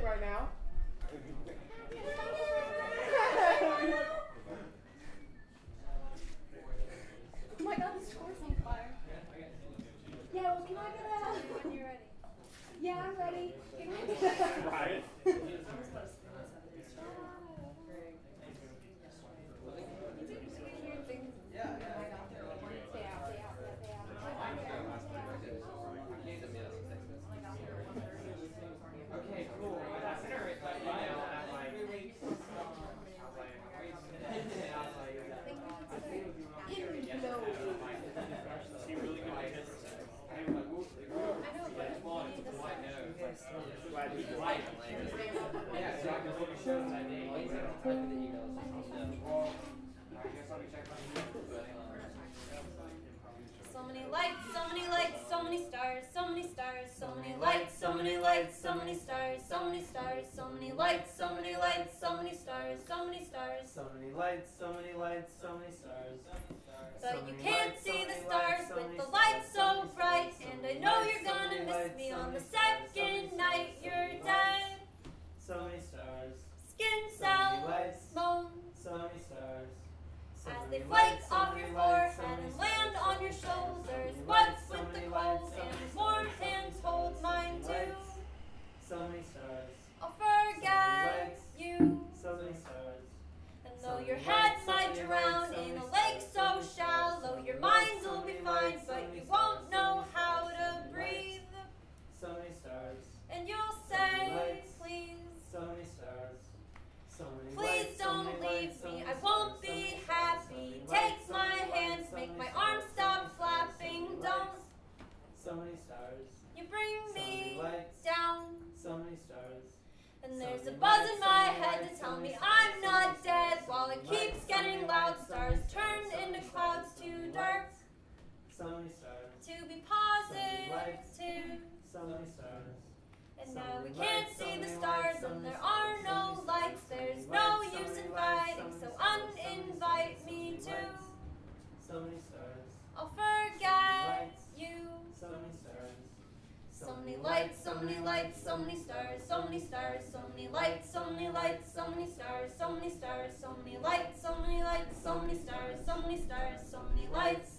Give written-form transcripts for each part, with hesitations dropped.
right now. Oh my god, this door's on fire. Yeah, well, can I get a... When you're ready. Yeah, I'm ready. Right. Okay, cool. So many lights, so many lights, so many stars, so many stars, so many lights, so many lights, so many stars, so many stars, so many lights, so many lights, so many stars, so many stars, so many lights, so many lights, so many stars. But you can't see the stars with the lights so bright, and I know you're gonna miss me on the second night you're dead. So many stars. Skin cells moan so many stars. As they flake off your forehead and land on your shoulders. What's with the cold and warm hands hold mine too? So many stars. I'll forget you. So many stars. And though your head might drown in a lake so shallow, your minds will be fine, but you won't know how to breathe. So many stars. And you'll say, please, so many stars. So many please don't leave me, I won't be happy. Take my hands, make my arms stop flapping. Don't. So many stars. You bring me down. So many stars. And there's a buzz in my head to tell me I'm not dead, while it keeps getting loud. Stars turn into clouds too dark so many stars. to be positive. So many stars. And now we can't see the stars and there are no lights. There's no use in fighting, so uninvite me too. So many stars. I'll forget you. So many stars. So many lights, so many lights, so many stars, so many stars, so many lights, so many lights, so many stars, so many stars, so many lights, so many lights, so many stars, so many stars, so many lights.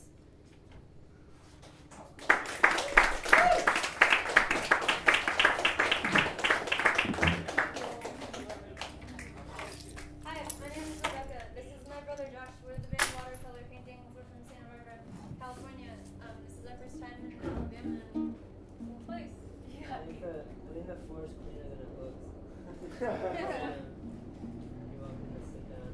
Hi, my name is Rebecca. This is my brother Josh. We're the band Watercolor Painting. We're from Santa Barbara, California. This is our first time in Alabama. Cool place. Yeah. I think the floor is cleaner than it looks. Yeah. You're welcome to sit down.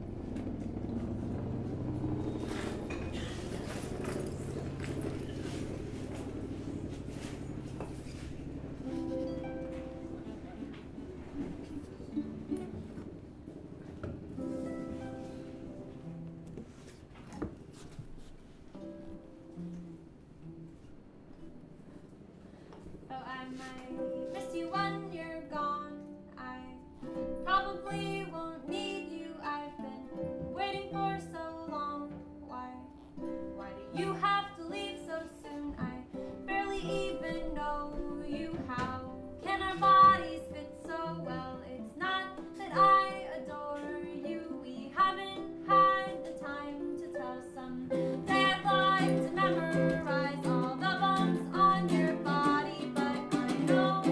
Oh, I might miss you when you're gone. I probably won't need you. I've been waiting for so long. Why do you have to leave so soon? I barely even know you. How can our bodies fit so well? It's not that I adore you. We haven't had the time to tell. Someday I'd like to memorize all the bones on your body, but I know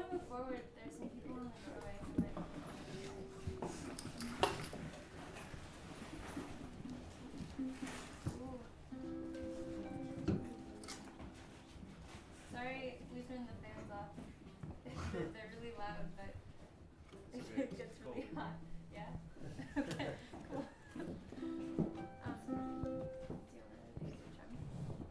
move forward. There's some people in the doorway. Sorry, we turned the fans off. They're really loud, but it gets really hot. Yeah? Okay, cool. Do you want to use your charm?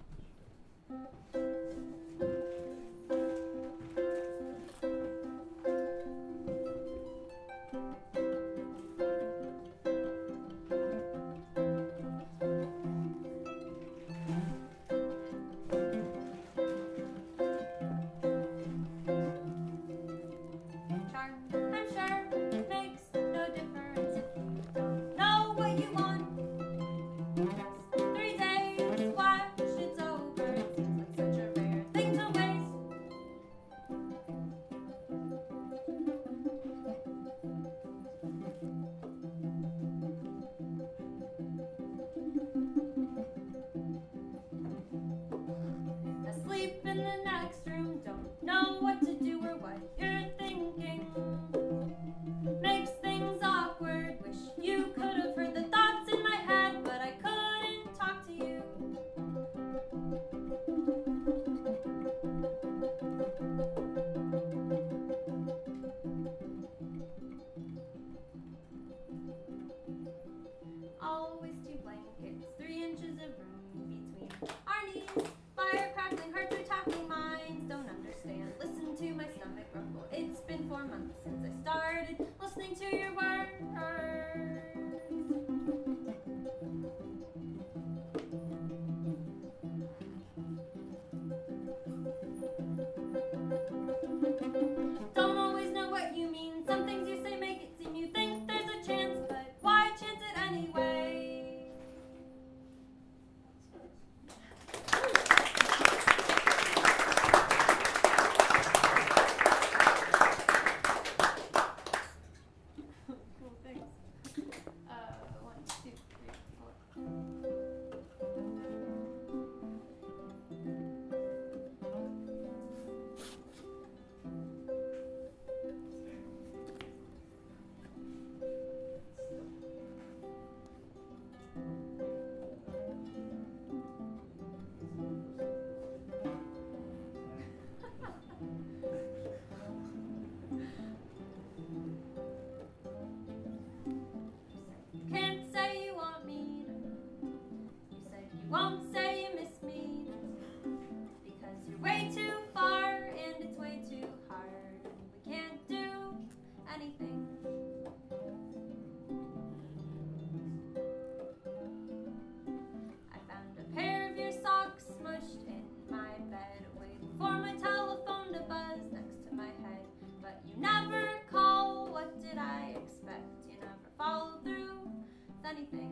Charm, I'm sure, makes no difference if you don't know what you want. Just 3 days, flash, it's over. It seems like such a rare thing to waste. Asleep in the next room, don't know what to do or what you're thinking. Makes things awkward, wish you could have heard the thoughts in my head, but I couldn't talk to you. Always 2 blankets, 3 inches of room between our knees. Fire crackling, hearts are tackling minds. Don't understand. Listen to my stomach rumble. It's been 4 months since I started listening to your words. Don't always know what you mean. Some things you say make it seem you think there's a chance, but why chance it anyway? Cool, thanks. 1, 2, 3, 4. Can't say you want me to. You said you won't say you miss me. Because you're way too far and it's way too hard. And we can't do anything. I found a pair of your socks smushed in my bed, waiting for my telephone to buzz next to my head. But you never call. What did I expect? You never followed through with anything.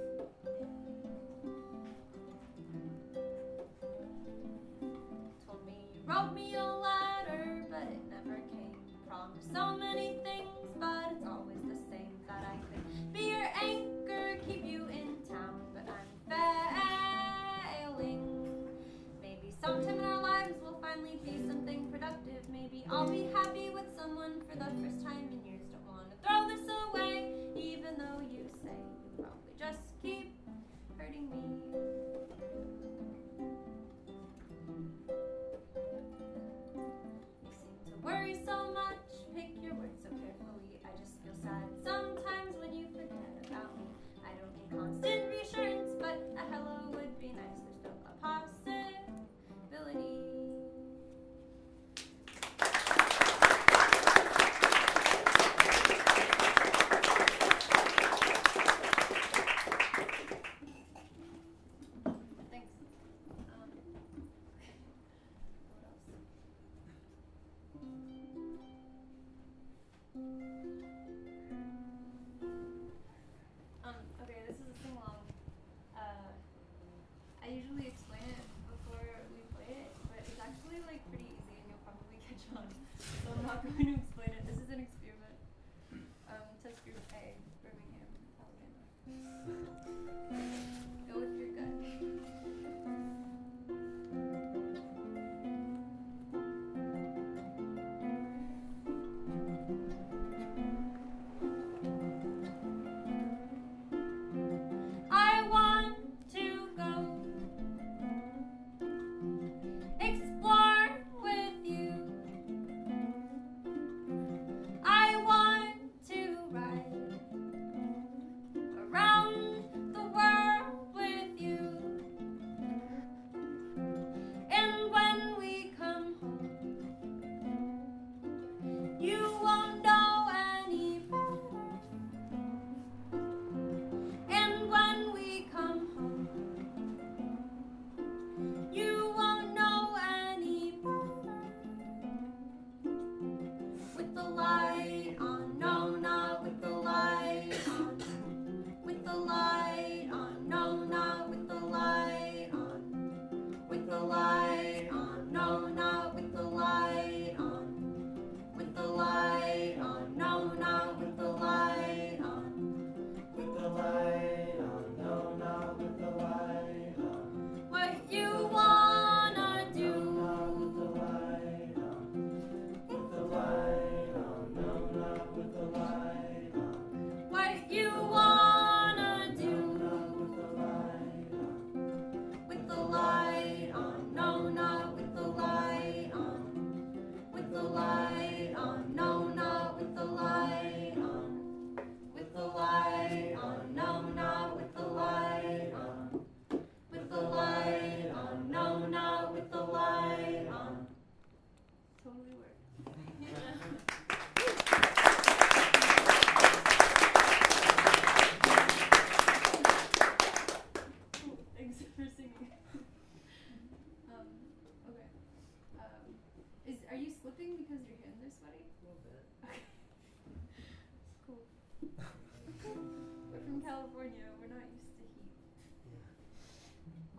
Told me you wrote me a letter, but it never came. Promised so many things, but it's always the same. That I could be your anchor, keep you in town, but I'm failing. Maybe sometime in our lives we'll finally be something productive. Maybe I'll be happy with someone for the first time in years. Don't want to throw this away, even though you say you probably just keep hurting me. You seem to worry so much, pick your words so carefully. I just feel sad sometimes when you forget about me. I don't need constant reassurance, but a hello would be nice. There's still a possibility. Thanks. What else? Okay, this is a sing-along. I usually explain it before we play it, but it's actually like pretty easy and you'll probably catch on. So I'm not going to explain it. This is an experiment. Test group A, Birmingham, Alabama. Go with your gut.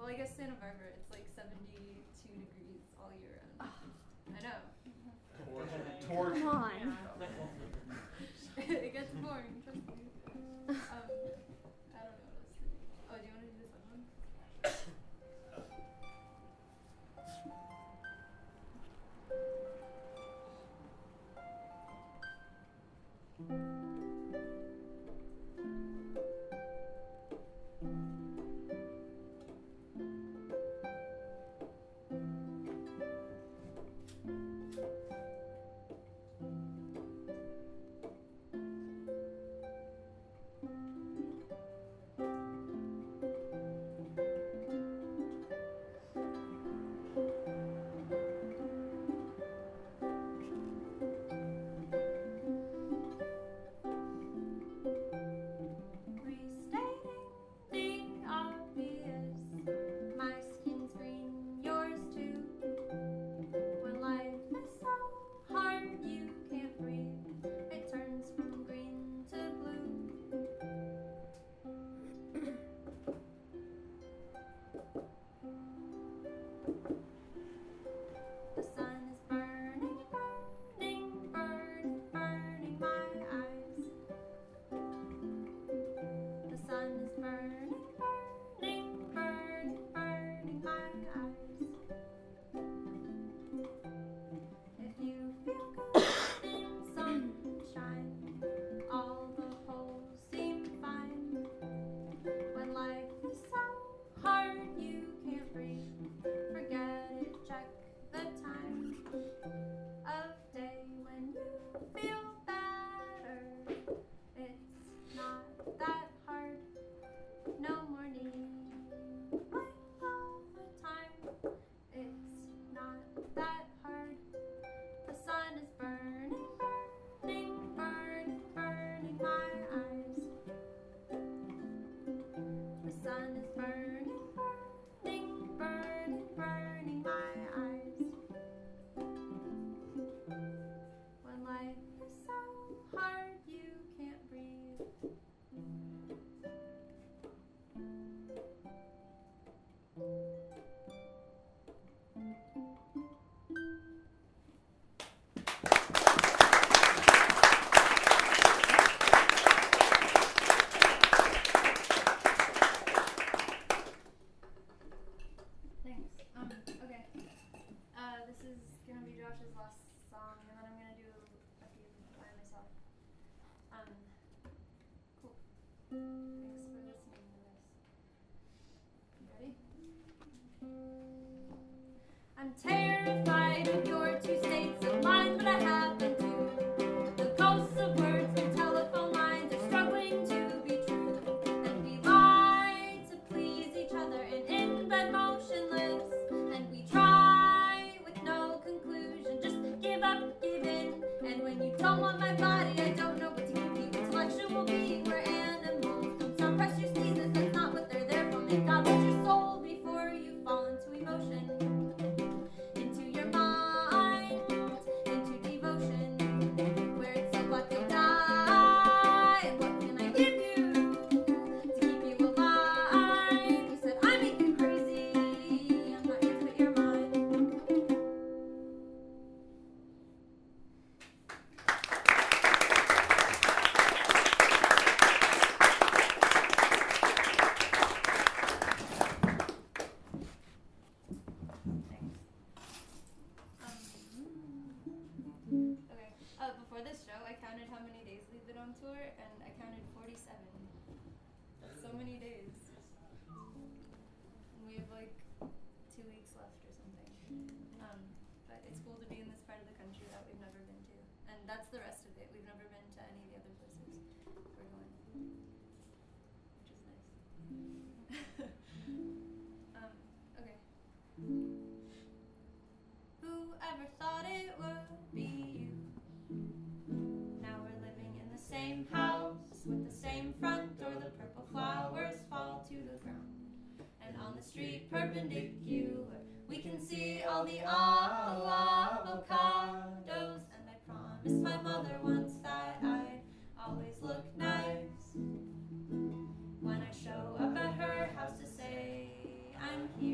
Well, I guess Santa Barbara, it's like 72 degrees all year round. I know. Torture. Come on. It gets boring, trust me. I don't know what else to do. Oh, do you want to do this one? Restating the obvious. My skin's green, yours too. When life is so hard you can't breathe, it turns from green to blue. The sun is burning, burning, burning, burning my eyes. The sun is burning, burning, burning, burning my eyes. If you feel good in sunshine, all the holes seem fine. When life is so hard you can't breathe, forget it, check the time of day when you feel better. It's not that hard, no more kneeling all the time. It's not that hard. The sun is burning, burning, burning, burning my eyes. The sun is burning, burning, burning, burning my eyes. When life is so hard you can't breathe. Thanks. Okay. This is gonna be Josh's last song, and then I'm gonna do a few by myself. Cool. Thanks for listening to this. You ready? I'm terrified of your two states of mind, but I happen to. The ghosts of words and telephone lines are struggling to be true. And we lie to please each other and in bed motionless. And we try with no conclusion, just give up, give in. And when you don't want my body, I don't know what to give you. Intellectual being, we're animals. Don't sound press your sneezes, that's not what they're there for. Make God rest your soul before you fall into emotion. Into your mind, into devotion, where it's so black you'll die. And what can I give you to keep you alive? You said I make you crazy, I'm not here to put your mind. Okay. Before this show, I counted how many days we've been on tour, and I counted 47. That's so many days. And we have like 2 weeks left or something. But it's cool to be in this part of the country that we've never been to. And that's the rest of it. We've never been to any of the other places we're going, which is nice. Okay. Whoever thought it would be you? Now we're living in the same house with the same front door. The purple flowers fall to the ground. And on the street perpendicular, we can see all the avocados. And I promised my mother once that I'd always look nice when I show up at her house to say I'm here.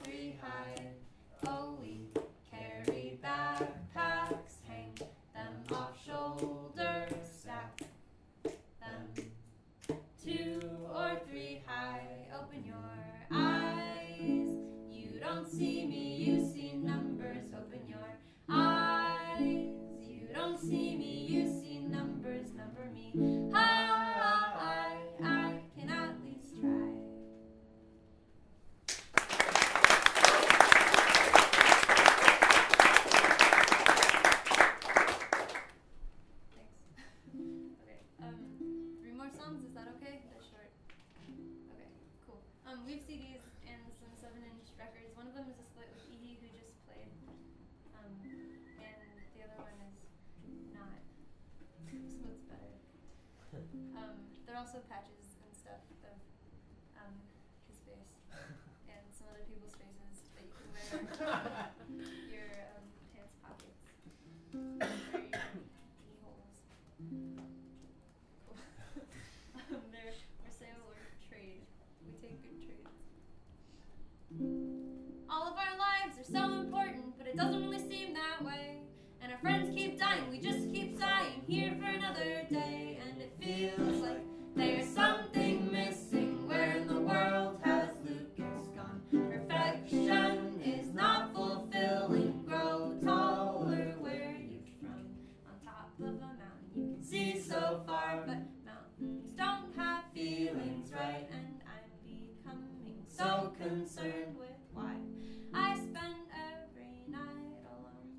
three high. Oh, we carry backpacks, hang them off shoulders, stack them 2 or 3 high. Open your eyes. You don't see me, you see numbers. Open your eyes. You don't see me, you see numbers. Number me high. I can at least try. Okay, 3 more songs, is that okay? They're short. Okay, cool. We have CDs and some 7-inch records. One of them is a split with Edie, who just played, and the other one is not. This one's better. There are also patches and stuff of his face and some other people's faces that you can wear your pants pockets or your keyholes. Cool. They're for sale or trade. We take good trades. All of our lives are so important, but it doesn't really seem that way. And our friends keep dying, we just keep sighing, here for another day. And it feels like there's something missing. Where in the world has Lucas gone? Perfection is not fulfilling. Grow taller, where are you from? On top of a mountain you can see so far, but mountains don't have feelings, right? And I'm becoming so concerned with why I spend every night alone.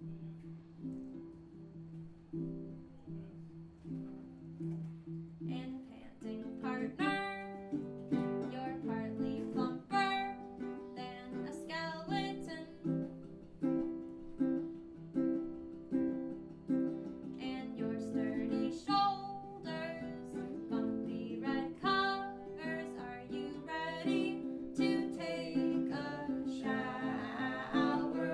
And panting partner, you're partly plumper than a skeleton. And your sturdy shoulders, bumpy red covers. Are you ready to take a shower?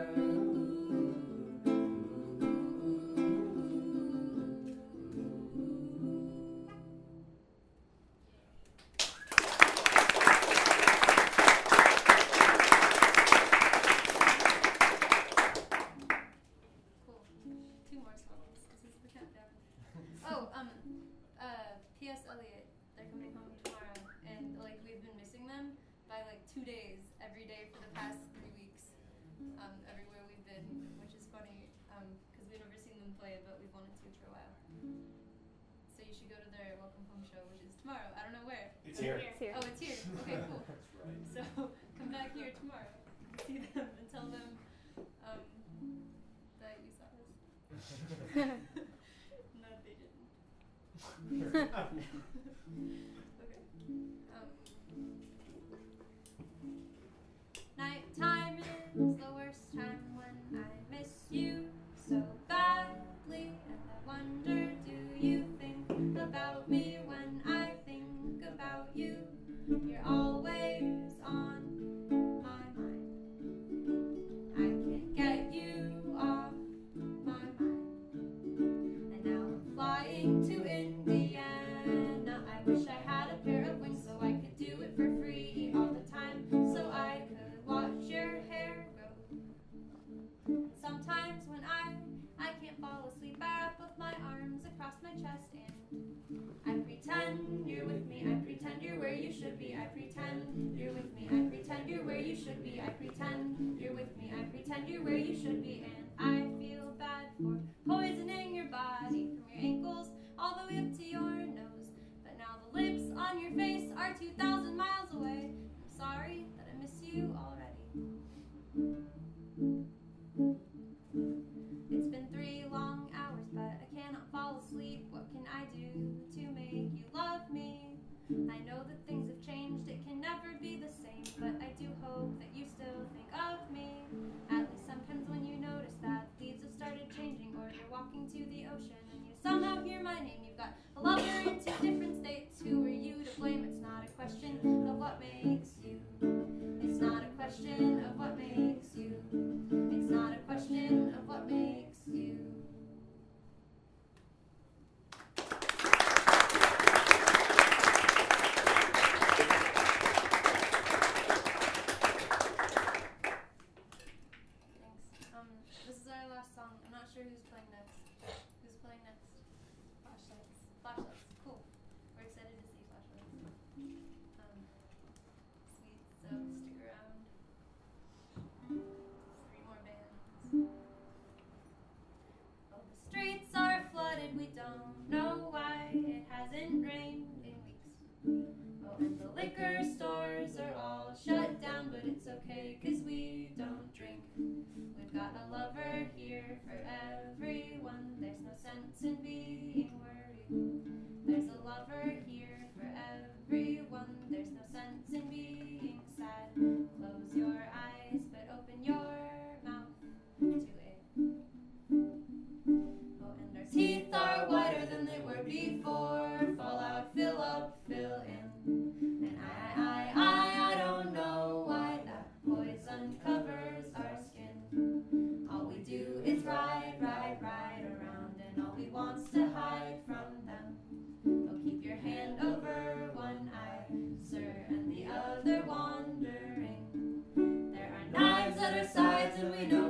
Cool. 2 more songs. This is the countdown. Oh, P.S. Eliot, they're coming home tomorrow, and like we've been missing them by like 2 days every day for the past 3 weeks, everywhere we've been, which is funny, because we've never seen them play, but we've wanted to for a while. So you should go to their welcome home show, which is tomorrow. I don't know where. It's here. It's here. Oh, it's here. Okay, cool. That's right. So come back here tomorrow, see them, and tell them that you saw us. No, they didn't. Okay. Nighttime is the worst time when I miss you so badly, and I wonder, do you think about me when I think about you? You're always on my mind. I can't get you off my mind. And now I'm flying to Indiana. I wish I had a pair of wings so I could do it for free all the time, so I could watch your hair grow. Sometimes when I can't fall asleep, I wrap up my arms across my chest and I pretend you're with me. I pretend you're where you should be. I pretend you're with me. I pretend you're where you should be. I pretend you're with me. I pretend you're where you should be. And I feel bad for poisoning your body from your ankles all the way up to your nose. But now the lips on your face are 2,000 miles away. I'm sorry that I miss you already. It's been 3 long hours, but I cannot fall asleep. What can I do to make you love me? I know that things have changed, it can never be the same, but I do hope that you still think of me. At least sometimes when you notice that leaves have started changing, or you're walking to the ocean and you somehow hear my name. You've got a lover in 2 different states. Who are you to blame? It's not a question of what makes you. It's not a question of what makes you. It's not a question of what makes you. it's okay, 'cause we don't drink. We've got a lover here for everyone. There's no sense in being worried. There's a lover here for everyone. There's no sense in being sad. Close your eyes, but open your mouth to it. Oh, and our teeth are whiter than they were before. Fall out, fill up, fill in. And I don't know why that poison covers our skin. All we do is ride around, and all we want's to hide from them. Oh, keep your hand over one eye, sir, and the other wandering. There are knives at our sides, and we know